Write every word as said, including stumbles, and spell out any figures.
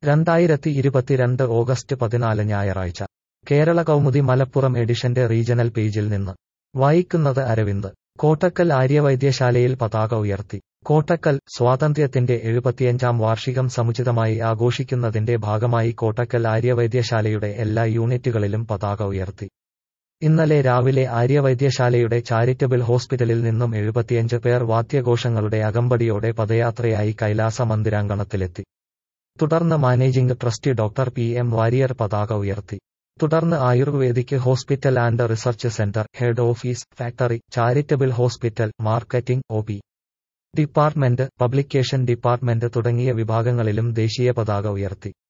രണ്ടായിരത്തി ഇരുപത്തിരണ്ട് ഓഗസ്റ്റ് പതിനാല് ഞായറാഴ്ച കേരള കൗമുദി മലപ്പുറം എഡിഷന്റെ റീജണൽ പേജിൽ നിന്ന് വായിക്കുന്നത് അരവിന്ദ്. കോട്ടക്കൽ ആര്യവൈദ്യശാലയിൽ പതാക ഉയർത്തി. കോട്ടക്കൽ സ്വാതന്ത്ര്യത്തിന്റെ എഴുപത്തിയഞ്ചാം വാർഷികം സമുചിതമായി ആഘോഷിക്കുന്നതിന്റെ ഭാഗമായി കോട്ടക്കൽ ആര്യവൈദ്യശാലയുടെ എല്ലാ യൂണിറ്റുകളിലും പതാക ഉയർത്തി. ഇന്നലെ രാവിലെ ആര്യവൈദ്യശാലയുടെ ചാരിറ്റബിൾ ഹോസ്പിറ്റലിൽ നിന്നും എഴുപത്തിയഞ്ച് പേർ വാദ്യഘോഷങ്ങളുടെ അകമ്പടിയോടെ പദയാത്രയായി കൈലാസ മന്ദിരാങ്കണത്തിലെത്തി. തുടർന്ന് managing trustee doctor P M Warrier പതാക ഉയർത്തി. തുടർന്ന് ayurvedic hospital and research centre, head office, factory, charitable hospital, marketing, O P department, publication department തുടങ്ങിയ വിഭാഗങ്ങളിലും ദേശീയ പതാക ഉയർത്തി.